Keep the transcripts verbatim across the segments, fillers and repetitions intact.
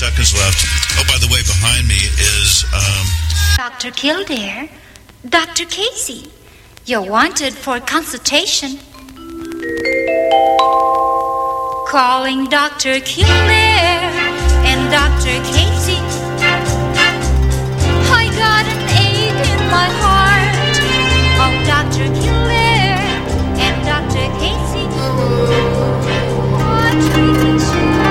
seconds left. Oh, by the way, behind me is... Um... Doctor Kildare. Doctor Casey. You're wanted for consultation. Calling Doctor Kildare and Doctor Casey. I got an ache in my heart. Oh, Doctor Kildare and Doctor Casey. What treatment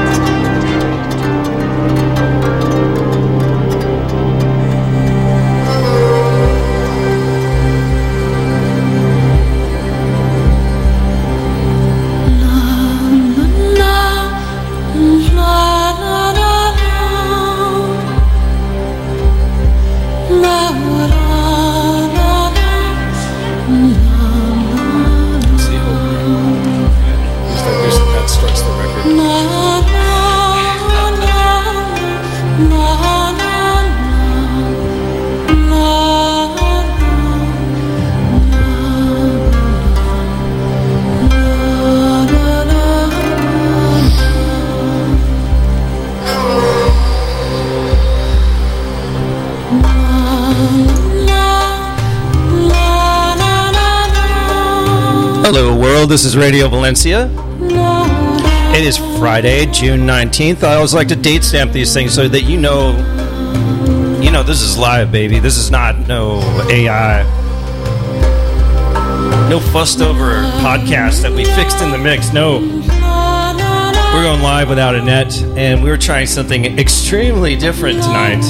Hello world, this is Radio Valencia. It is Friday, June nineteenth. I always like to date stamp these things so that you know, you know this is live, baby. This is not no A I, no fussed over podcast that we fixed in the mix. No, we're going live without a net, and we're trying something extremely different tonight.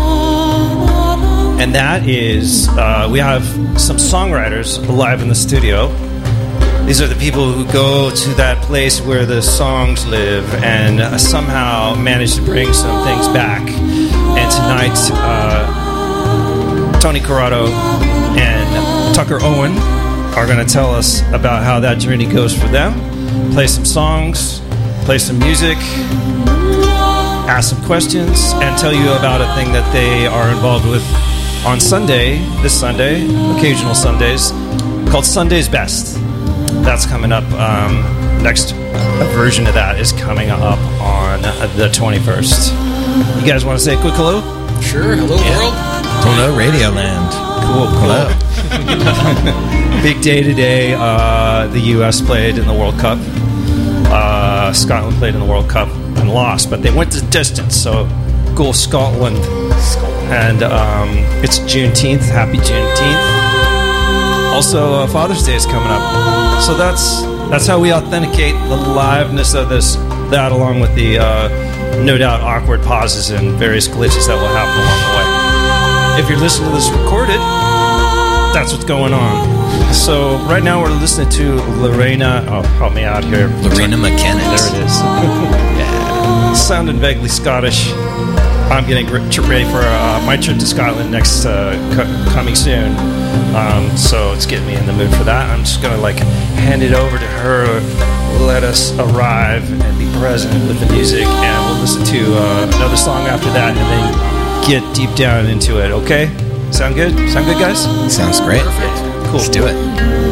And that is, uh, we have some songwriters live in the studio. These are the people who go to that place where the songs live and uh, somehow manage to bring some things back. And tonight, uh, Tony Corrado and Tucker Owen are going to tell us about how that journey goes for them. Play some songs, play some music, ask some questions, and tell you about a thing that they are involved with on Sunday, this Sunday, occasional Sundays, called Sunday's Best. That's coming up. Um, next version of that is coming up on the twenty-first. You guys want to say a quick hello? Sure. Hello, yeah. World. Hello, Radioland. Cool, cool. Hello. Big day today. Uh, the U S played in the World Cup. Uh, Scotland played in the World Cup and lost, but they went the distance. So, go Scotland. And um, it's Juneteenth. Happy Juneteenth. Also, uh, Father's Day is coming up, so that's that's how we authenticate the liveness of this. That, along with the uh, no doubt awkward pauses and various glitches that will happen along the way. If you're listening to this recorded, that's what's going on. So right now we're listening to Lorena. Oh, help me out here. Lorena McKenna. There it is. Yeah. Sounding vaguely Scottish. I'm getting ready for uh, my trip to Scotland next uh, co- coming soon. Um, so it's getting me in the mood for that. I'm just going to like hand it over to her, let us arrive and be present with the music, and we'll listen to uh, another song after that and then get deep down into it, okay? Sound good? Sound good, guys? Sounds great. Perfect. Cool. Let's do it.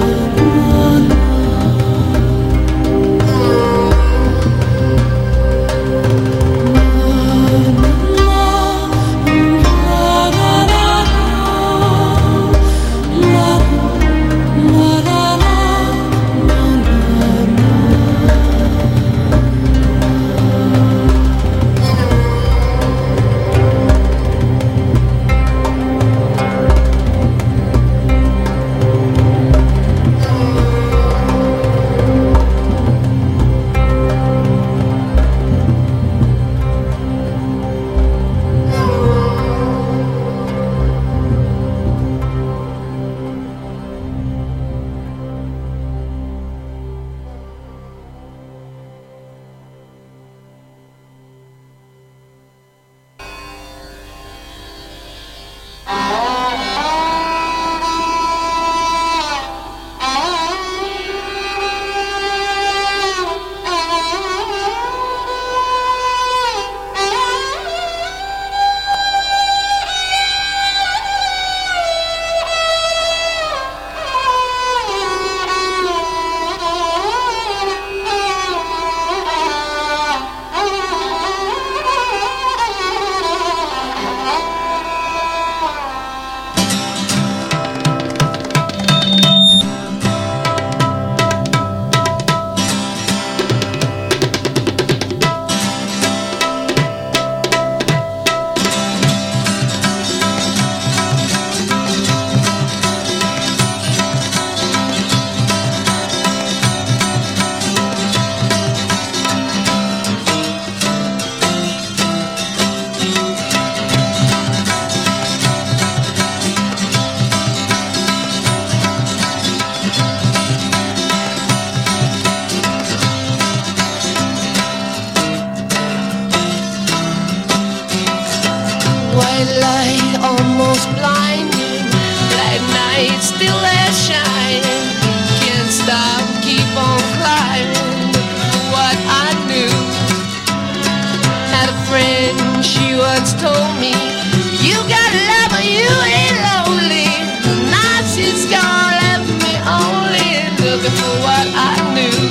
White light almost blinding, black night still there shining. Can't stop, keep on climbing. What I knew. Had a friend, she once told me, you got love but you ain't lonely. Now she's gone, left me only looking for what I knew.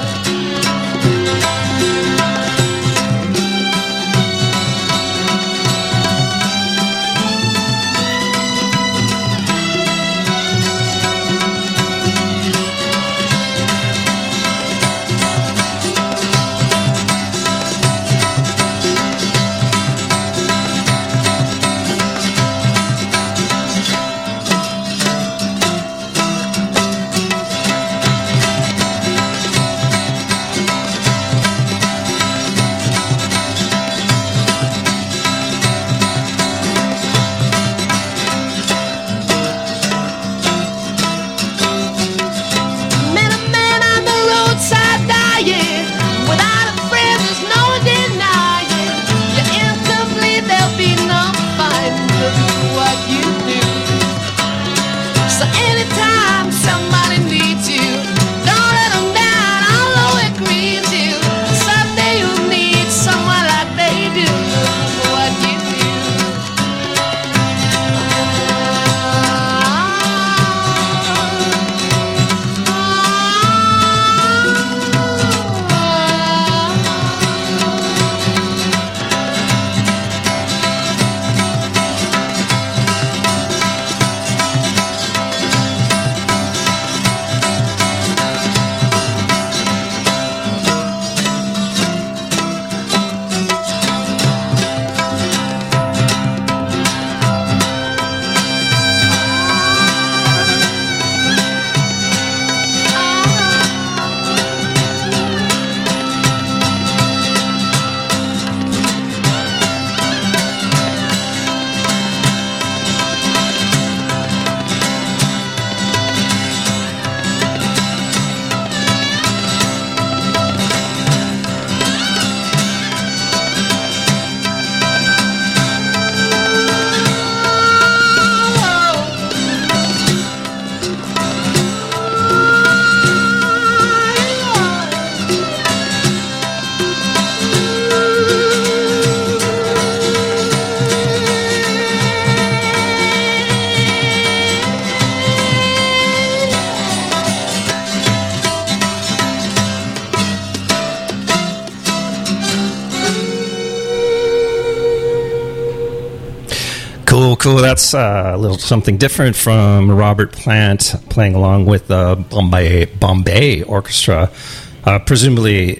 Cool, cool. That's uh, a little something different from Robert Plant playing along with the Bombay Bombay Orchestra, uh, presumably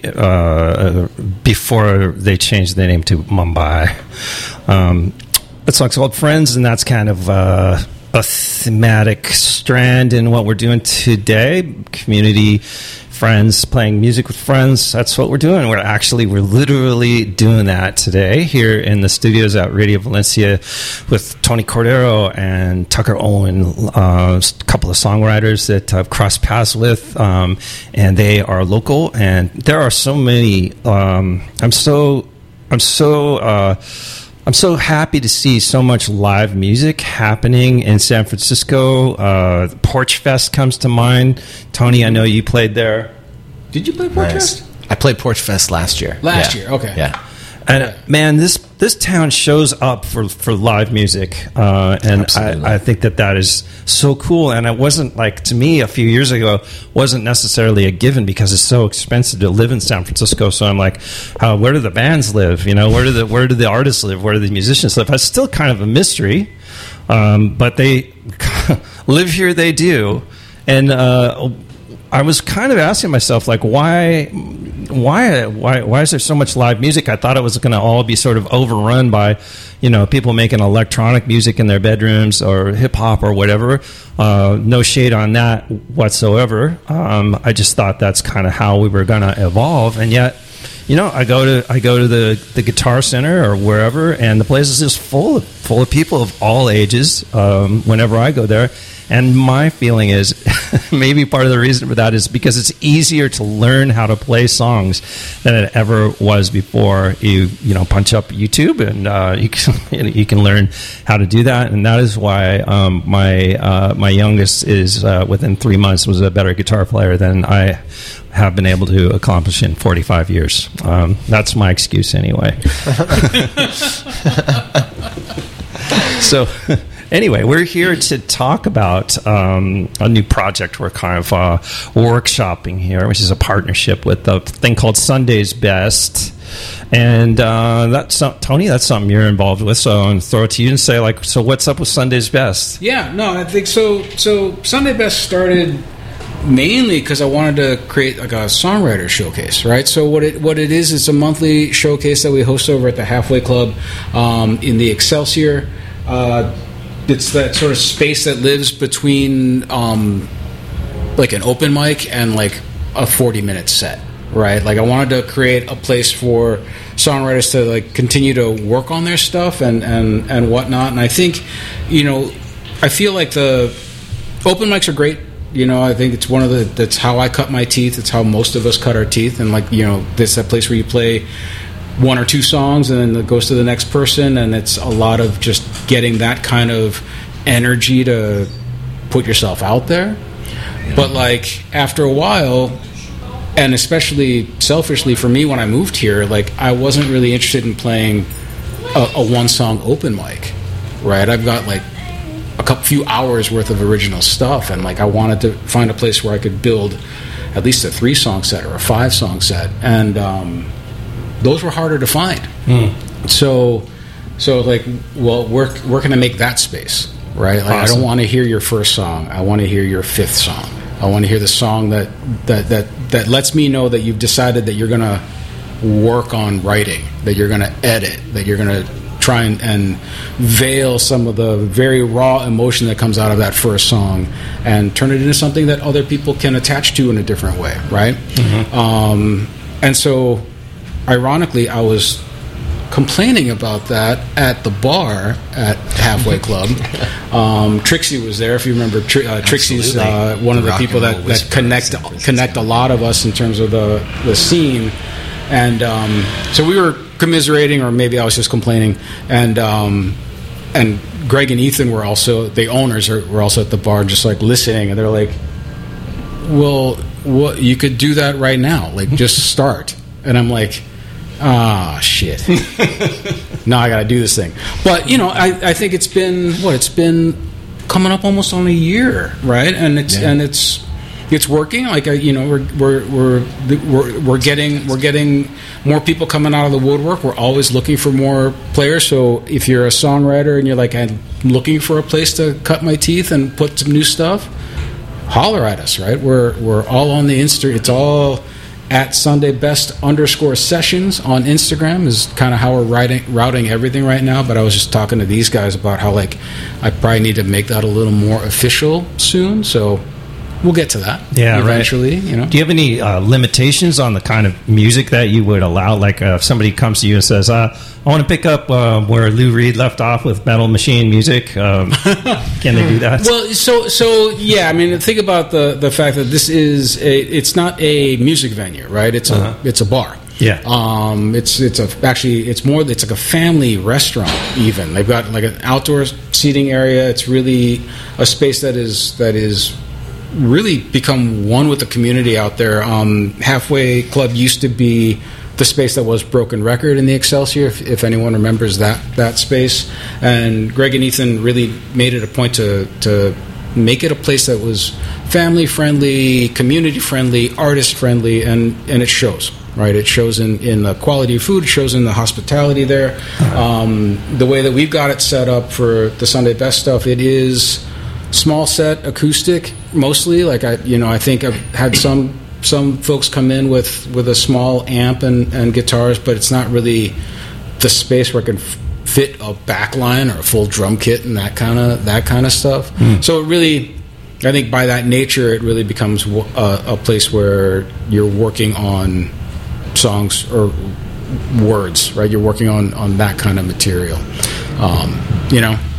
uh, before they changed the name to Mumbai. Um, that song's called Friends, and that's kind of uh, a thematic strand in what we're doing today. Community, friends, playing music with friends. That's what we're doing. We're actually, we're literally doing that today here in the studios at Radio Valencia with Tony Cordero and Tucker Owen, uh, a couple of songwriters that I've crossed paths with, um, and they are local. And there are so many. Um, I'm so, I'm so. Uh, I'm so happy to see so much live music happening in San Francisco. Uh, Porch Fest comes to mind. Tony, I know you played there. Did you play Porch Nice. Fest? I played Porch Fest last year. Last Yeah. year, okay. Yeah. And uh, man, this this town shows up for, for live music, uh, and Absolutely. I, I think that that is so cool. And it wasn't like, to me a few years ago, wasn't necessarily a given because it's so expensive to live in San Francisco. So I'm like, uh, where do the bands live? You know, where do the where do the artists live? Where do the musicians live? It's still kind of a mystery, um, but they live here. They do, and. Uh, I was kind of asking myself, like, why, why, why, why is there so much live music? I thought it was going to all be sort of overrun by, you know, people making electronic music in their bedrooms or hip hop or whatever. Uh, no shade on that whatsoever. Um, I just thought that's kind of how we were going to evolve, and yet, you know, I go to I go to the, the Guitar Center or wherever, and the place is just full of full of people of all ages. Um, whenever I go there. And my feeling is maybe part of the reason for that is because it's easier to learn how to play songs than it ever was before. You you know punch up YouTube and uh, you can you can learn how to do that, and that is why um, my uh, my youngest is uh, within three months was a better guitar player than I have been able to accomplish in forty-five years. Um, that's my excuse anyway. So anyway, we're here to talk about um, a new project we're kind of uh, workshopping here, which is a partnership with a thing called Sunday's Best. And uh, that's some, Tony, that's something you're involved with, so I'm going to throw it to you and say, like, so what's up with Sunday's Best? Yeah, no, I think so. So Sunday Best started mainly because I wanted to create like a songwriter showcase, right? So what it what it is, it's a monthly showcase that we host over at the Halfway Club um, in the Excelsior. Uh, it's that sort of space that lives between um, like an open mic and like a forty minute set, right? Like I wanted to create a place for songwriters to like continue to work on their stuff and, and, and whatnot. And I think, you know, I feel like the open mics are great. You know, I think it's one of the, that's how I cut my teeth. It's how most of us cut our teeth. And like, you know, this that place where you play one or two songs and then it goes to the next person. And it's a lot of just getting that kind of energy to put yourself out there. But like after a while, and especially selfishly for me when I moved here, like I wasn't really interested in playing a, a one song open mic, right? I've got like a couple few hours worth of original stuff, and like I wanted to find a place where I could build at least a three song set or a five song set, and um, those were harder to find. Mm. So, so like, well, where where can I make that space, right? Like, awesome. I don't want to hear your first song. I want to hear your fifth song. I want to hear the song that that that that lets me know that you've decided that you're going to work on writing, that you're going to edit, that you're going to try and, and veil some of the very raw emotion that comes out of that first song and turn it into something that other people can attach to in a different way, right? Mm-hmm. Um, and so, ironically, I was complaining about that at the bar at Halfway Club. Um, Trixie was there, if you remember. Tri- uh, Trixie's uh, one of the people that, that connect connect a lot of us in terms of the, the scene. And um, so we were commiserating, or maybe I was just complaining, and um, and Greg and Ethan were also, the owners are, were also at the bar just like listening, and they're like, well, what, you could do that right now, like just start. And I'm like, ah, shit. Now I gotta do this thing. But you know, I, I think it's been what it's been coming up almost on a year, right? And it's yeah. and it's it's working. Like I, you know, we're we're we're we're we're getting we're getting more people coming out of the woodwork. We're always looking for more players. So if you're a songwriter and you're like, I'm looking for a place to cut my teeth and put some new stuff, holler at us, right? We're we're all on the Insta. It's all at Sunday Best underscore sessions on Instagram is kind of how we're writing, routing everything right now. But I was just talking to these guys about how like I probably need to make that a little more official soon. So we'll get to that. Yeah, eventually. Right. You know. Do you have any uh, limitations on the kind of music that you would allow? Like uh, if somebody comes to you and says, uh, "I want to pick up uh, where Lou Reed left off with Metal Machine music," um, can they do that? Well, so so yeah. I mean, think about the the fact that this is a. It's not a music venue, right? It's a uh-huh. it's a bar. Yeah. Um. It's it's a actually it's more. It's like a family restaurant. Even they've got like an outdoor seating area. It's really a space that is that is. really become one with the community out there. Um, Halfway Club used to be the space that was Broken Record in the Excelsior, if, if anyone remembers that that space. And Greg and Ethan really made it a point to to make it a place that was family friendly, community friendly, artist friendly, and and it shows. Right, it shows in, in the quality of food. It shows in the hospitality there. Um, the way that we've got it set up for the Sunday Best stuff, it is small set acoustic mostly. Like I, you know, I think I've had some some folks come in with, with a small amp and, and guitars, but it's not really the space where I can f- fit a backline or a full drum kit and that kind of that kind of stuff. Mm. So it really, I think by that nature, it really becomes a, a place where you're working on songs or words, right? You're working on on that kind of material, um, you know.